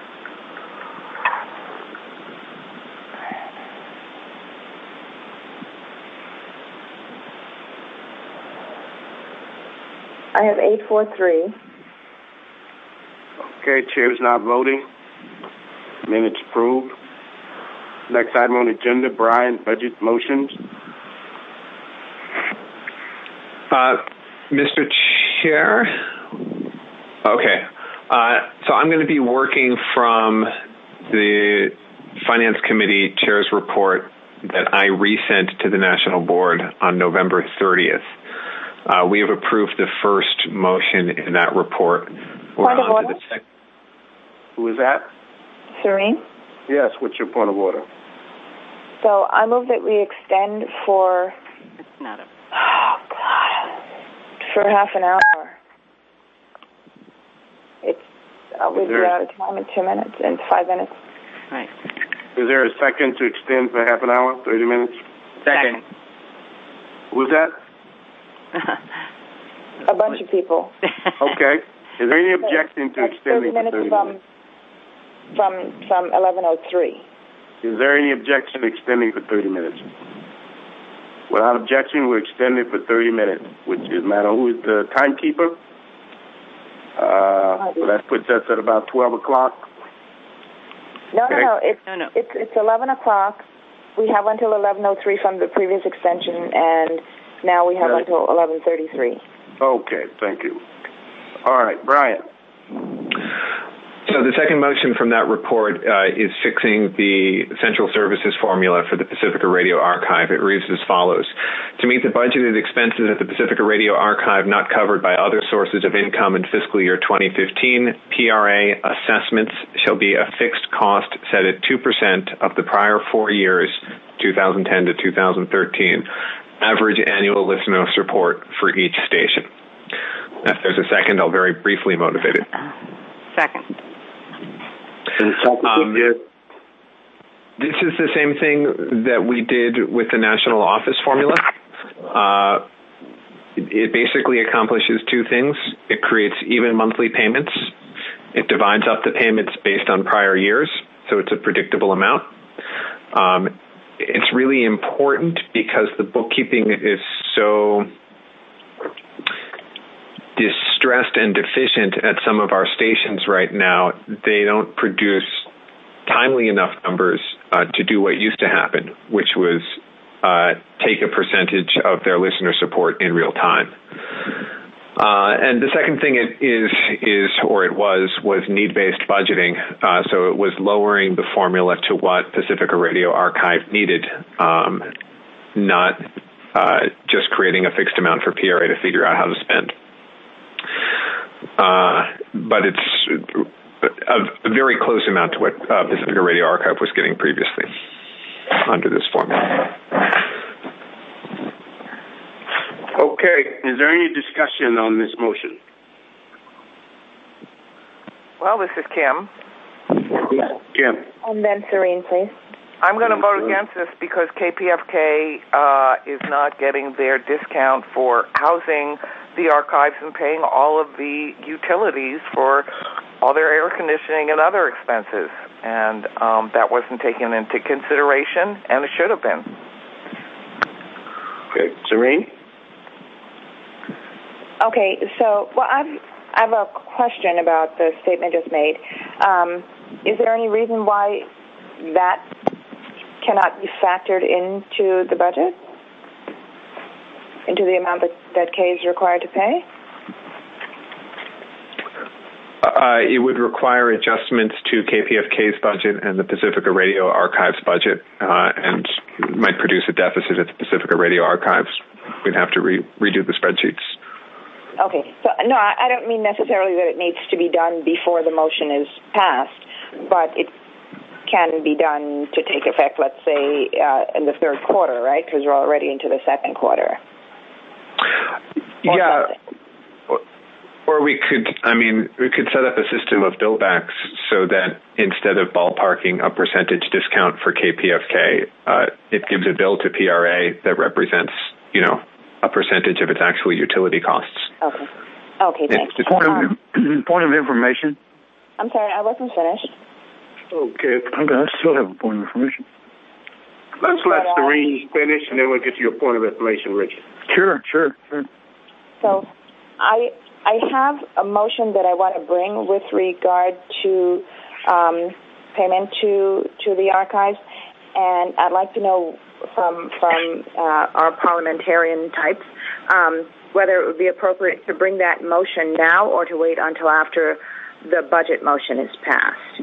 I have eight four three.
Okay, Chair's not voting. Minutes approved. Next item on the agenda, Brian, budget motions.
Uh, Mister Chair? Okay. Uh, so I'm going to be working from the Finance Committee Chair's report that I resent to the National Board on November thirtieth. Uh, we have approved the first motion in that report. We're
Point of
on
order?
to the sec-
Who is that?
Serene?
Yes, what's your point of order?
So I move that we extend for,
It's not a.
oh, God, for half an hour. It's, uh, we'd be
There-
out of time in two minutes, in five minutes.
Right.
Is there a second to extend for half an hour, thirty minutes?
Second.
Who was that?
A bunch of people.
Okay. Is there any objection to
That's
extending
thirty
for
minutes
thirty
from,
minutes?
from, from eleven oh three.
Is there any objection to extending for thirty minutes? Without objection, we're extending for thirty minutes, which is, Madam, who is the timekeeper? Uh, so that puts us at about twelve o'clock.
No,
Okay.
no, no. It's,
No, no.
it's, it's eleven o'clock we have until eleven oh three from the previous extension, and now we have
Right.
until eleven thirty-three.
Okay, thank you. All right, Brian.
So the second motion from that report uh, is fixing the central services formula for the Pacifica Radio Archive. It reads as follows. To meet the budgeted expenses at the Pacifica Radio Archive not covered by other sources of income in fiscal year twenty fifteen, P R A assessments shall be a fixed cost set at two percent of the prior four years, two thousand ten to two thousand thirteen, average annual listener support for each station. If there's a second, I'll very briefly motivate it.
Second.
Um, this is the same thing that we did with the national office formula. Uh, it, it basically accomplishes two things. It creates even monthly payments. It divides up the payments based on prior years, so it's a predictable amount. Um, it's really important because the bookkeeping is so distressed and deficient at some of our stations right now. They don't produce timely enough numbers uh, to do what used to happen, which was uh, take a percentage of their listener support in real time. Uh, and the second thing it is, is, or it was, was need-based budgeting. Uh, so it was lowering the formula to what Pacifica Radio Archive needed, um, not uh, just creating a fixed amount for P R A to figure out how to spend. Uh, but it's a, a very close amount to what uh, Pacifica Radio Archive was getting previously under this formula.
Okay, is there any discussion on this motion?
Well, this is Kim.
Kim.
And then Serene, please.
I'm going to vote against this because K P F K uh, is not getting their discount for housing the archives and paying all of the utilities for all their air conditioning and other expenses. And um, that wasn't taken into consideration, and it should have been.
Okay, Serene?
Okay, so, well, I've, I have a question about the statement just made. Um, is there any reason why that cannot be factored into the budget? Into the amount that, that K is required to pay?
Uh, it would require adjustments to K P F K's budget and the Pacifica Radio Archives budget, uh, and might produce a deficit at the Pacifica Radio Archives. We'd have to re- redo the spreadsheets.
Okay, so no, I don't mean necessarily that it needs to be done before the motion is passed, but it can be done to take effect, let's say, uh, in the third quarter, right? Because we're already into the second quarter. Or
yeah.
Something.
Or we could, I mean, we could set up a system of billbacks so that instead of ballparking a percentage discount for K P F K, uh, it gives a bill to P R A that represents, you know, a percentage of its actual utility costs.
Okay. Okay, thanks.
It's,
Point of,
um,
point of information.
I'm sorry, I wasn't finished.
Okay.
Okay, I still have a point of information.
Let's let
But, uh,
Serene finish, and then we'll get to your point of information, Richard.
Sure, sure, sure.
So I I have a motion that I want to bring with regard to um, payment to to the archives, and I'd like to know from from uh, our parliamentarian types um, whether it would be appropriate to bring that motion now or to wait until after the budget motion is passed.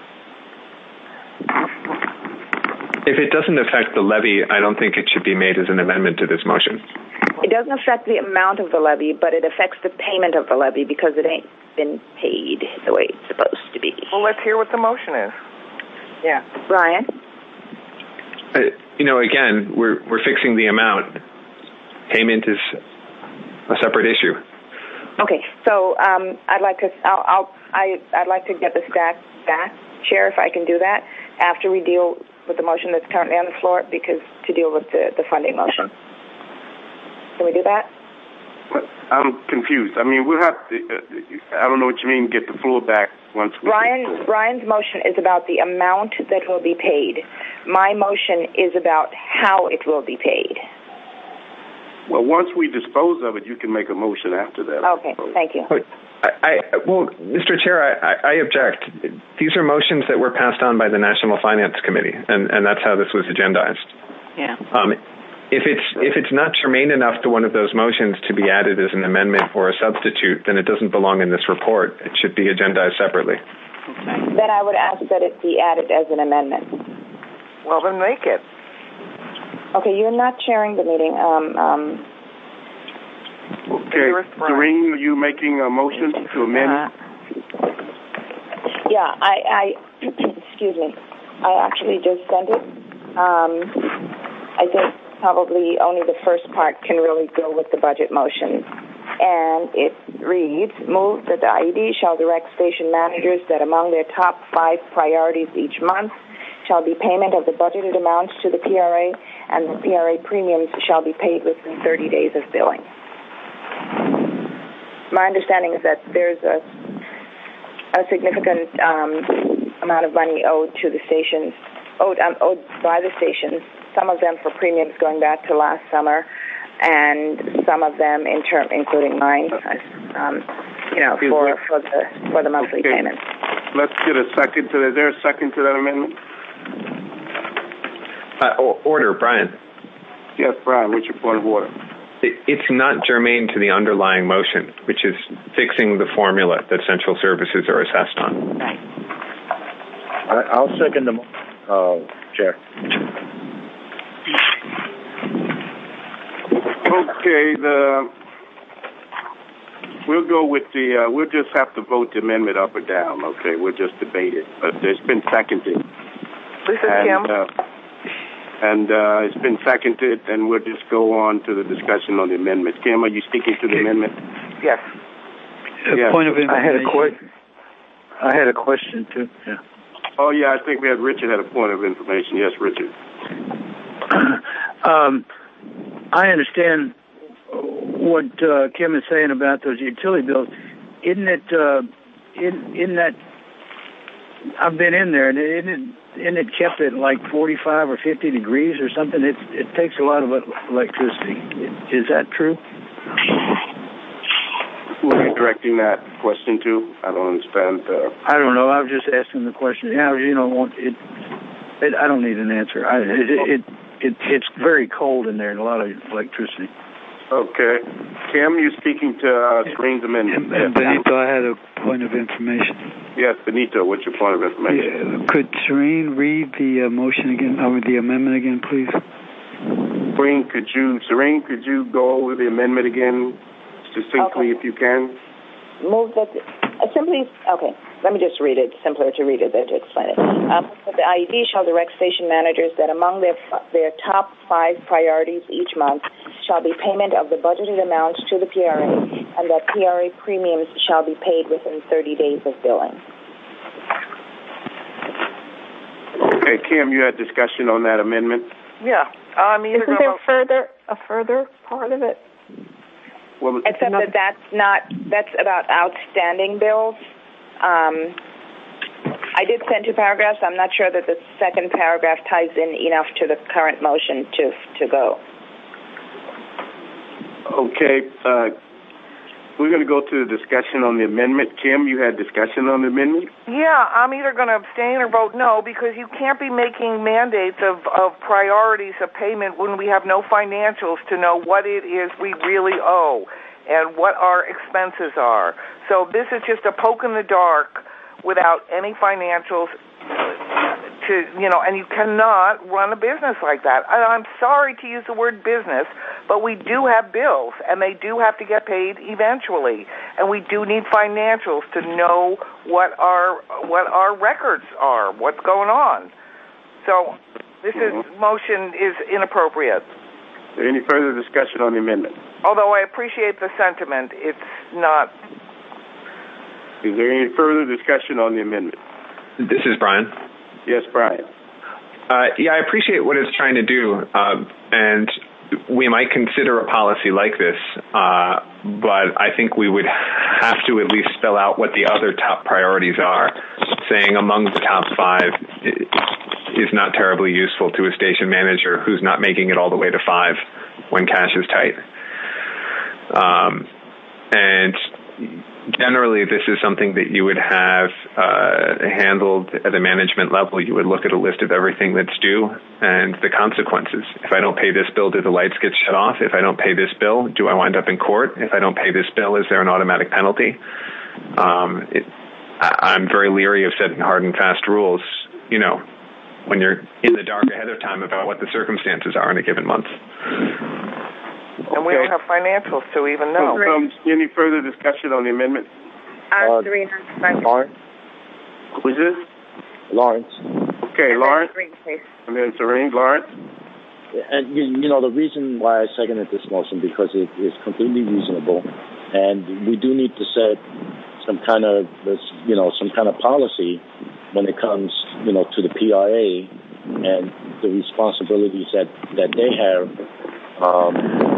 If it doesn't affect the levy, I don't think it should be made as an amendment to this motion.
It doesn't affect the amount of the levy, but it affects the payment of the levy because it ain't been paid the way it's supposed to be.
Well, let's hear what the motion is.
Yeah. Brian?
Uh, you know, again, we're we're fixing the amount. Payment is a separate issue.
Okay, so um, I'd like to I'll, I'll I I'd like to get the stack back, Chair, if I can do that after we deal with the motion that's currently on the floor, because to deal with the, the funding motion. Can we do that?
I'm confused. I mean, we'll have to, uh, I don't know what you mean, get the floor back once we...
Brian, Brian's motion is about the amount that will be paid. My motion is about how it will be paid.
Well, once we dispose of it, you can make a motion after that.
Okay, thank you.
I, I well, Mister Chair, I, I object. These are motions that were passed on by the National Finance Committee, and, and that's how this was agendized.
Yeah.
Um, if it's if it's not germane enough to one of those motions to be added as an amendment or a substitute, then it doesn't belong in this report. It should be agendized separately.
Okay. Then I would ask that it be added as an amendment.
Well, then make it.
Okay, you're not chairing the meeting. Um, um,
okay, Serene, are you making a motion to amend?
Uh, yeah, I, I excuse me, I actually just sent it. Um, I think probably only the first part can really go with the budget motion. And it reads, move that the I E D shall direct station managers that among their top five priorities each month shall be payment of the budgeted amounts to the P R A, and the P R A premiums shall be paid within thirty days of billing. My understanding is that there's a, a significant um, amount of money owed to the stations, owed, um, owed by the stations, some of them for premiums going back to last summer, and some of them in term, including mine, um, you know, for, for the for the monthly
okay.
payments.
Let's get a second to that. Is there a second to that amendment?
Uh, order, Brian.
Yes, Brian, what's your point of order?
It, it's not germane to the underlying motion, which is fixing the formula that central services are assessed on.
Right.
I, I'll second the uh, Chair.
Okay, the we'll go with the. Uh, we'll just have to vote the amendment up or down. Okay, we'll just debate it. But it's been seconded.
This is
and,
Kim.
Uh, and uh, it's been seconded, and we'll just go on to the discussion on the amendment. Kim, are you speaking to the amendment?
Yes.
A
yes.
point of information.
I had a question. I had a question too. Yeah.
Oh yeah, I think we had Richard had a point of information. Yes, Richard.
um. I understand what uh, Kim is saying about those utility bills. Isn't it? Uh, in in that I've been in there, and isn't it, isn't it kept at like forty-five or fifty degrees or something? It it takes a lot of electricity. Is that true?
Who are you directing that question to? I don't understand. Uh...
I don't know. I was just asking the question. Yeah, you know, it. it I don't need an answer. I, it, it It, it's very cold in there and a lot of electricity.
Okay. Kim, you're speaking to uh, Serene's amendment.
And, and Benito, I had a point of information.
Yes, Benito, what's your point of information?
Yeah, could Serene read the uh, motion again, or the amendment again, please?
Serene, could you, Serene, could you go over the amendment again, succinctly, okay. if you can?
Move that, uh, simply, okay. Let me just read it. Simpler to read it than to explain it. Um, the I E D shall direct station managers that among their their top five priorities each month shall be payment of the budgeted amounts to the P R A, and that P R A premiums shall be paid within thirty days of billing.
Okay, Kim, you had discussion on that amendment?
Yeah. Um,
Isn't there about... further a further part of it?
Well,
Except that that's not that's about outstanding bills. Um, I did send two paragraphs. I'm not sure that the second paragraph ties in enough to the current motion to to go.
Okay. Uh, we're going to go to the discussion on the amendment. Kim, you had discussion on the amendment?
Yeah, I'm either going to abstain or vote no, because you can't be making mandates of, of priorities of payment when we have no financials to know what it is we really owe and what our expenses are. So this is just a poke in the dark without any financials to, you know, and you cannot run a business like that. And I'm sorry to use the word business, but we do have bills, and they do have to get paid eventually, and we do need financials to know what our what our records are, what's going on. So this is motion is inappropriate.
Is there any further discussion on the amendment?
Although I appreciate the sentiment, it's not.
Is there any further discussion on the amendment?
This is Brian.
Yes, Brian.
Uh, yeah, I appreciate what it's trying to do, uh, and we might consider a policy like this, uh, but I think we would have to at least spell out what the other top priorities are. Saying among the top five is not terribly useful to a station manager who's not making it all the way to five when cash is tight. Um, and generally, this is something that you would have uh, handled at the management level. You would look at a list of everything that's due and the consequences. If I don't pay this bill, do the lights get shut off? If I don't pay this bill, do I wind up in court? If I don't pay this bill, is there an automatic penalty? Um, it, I, I'm very leery of setting hard and fast rules, you know, when you're in the dark ahead of time about what the circumstances are in a given month.
And we don't have financials to even know.
Um, any further discussion on the amendment?
Uh,
Uh,
three ninety-five.
Lawrence?
Who's this?
Lawrence.
Okay, Lawrence. And then Serene, Lawrence.
And, you, you know, the reason why I seconded this motion, because it is completely reasonable, and we do need to set some kind of, you know, some kind of policy when it comes, you know, to the P R A and the responsibilities that, that they have, um,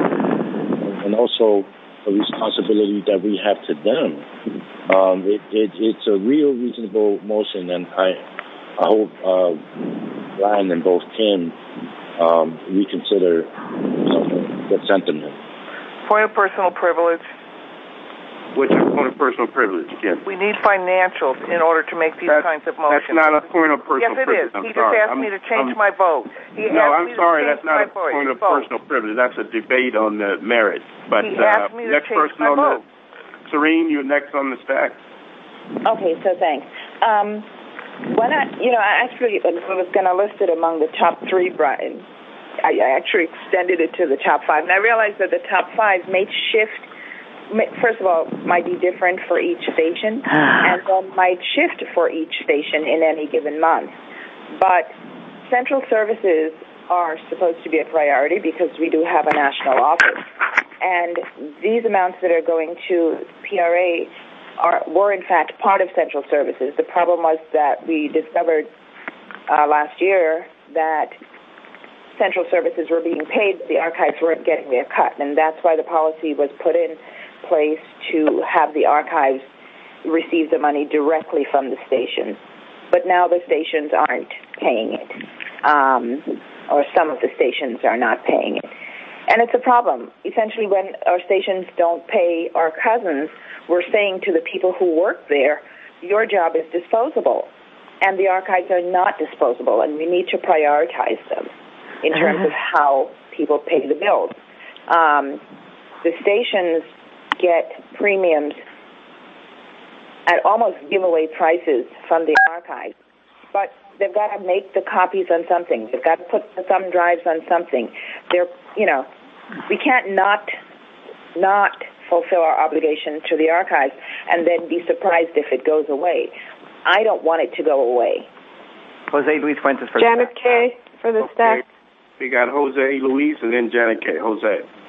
and also the responsibility that we have to them. Um, it, it, it's a real reasonable motion, and I, I hope uh, Ryan and both Kim um, reconsider, you know, the sentiment.
Point of personal privilege.
Which is point of personal privilege, Kim?
We need financials in order to make these
that's,
kinds of motions.
That's not a point of personal
yes,
privilege.
Yes, it is.
I'm
he
sorry.
just asked
I'm,
me to change
I'm,
my vote. He
no,
asked
I'm
me
sorry.
To
that's not a
vote.
point of
vote.
personal privilege. That's a debate on the merits. But
he
uh,
asked me to
next
change
person
my
on
vote.
the Serene, you're next on the stack.
Okay, so thanks. Um, when I, you know, I actually was going to list it among the top three, Brian. I, I actually extended it to the top five, and I realized that the top five may shift. First of all, might be different for each station, and then might shift for each station in any given month. But central services are supposed to be a priority because we do have a national office, and these amounts that are going to P R A are were in fact part of central services. The problem was that we discovered uh, last year that central services were being paid, but the archives weren't getting their cut, and that's why the policy was put in place to have the archives receive the money directly from the stations. But now the stations aren't paying it, um, or some of the stations are not paying it. And it's a problem. Essentially, when our stations don't pay our cousins, we're saying to the people who work there, your job is disposable, and the archives are not disposable, and we need to prioritize them in terms of how people pay the bills. Um, the stations get premiums at almost giveaway prices from the archives, but they've got to make the copies on something. They've got to put the thumb drives on something. They're, you know, we can't not not fulfill our obligation to the archives and then be surprised if it goes away. I don't want it to go away.
Jose Luis Fuentes for
Janet Kay for the
okay.
stack.
We got Jose Luis and then Janet Kay. Jose.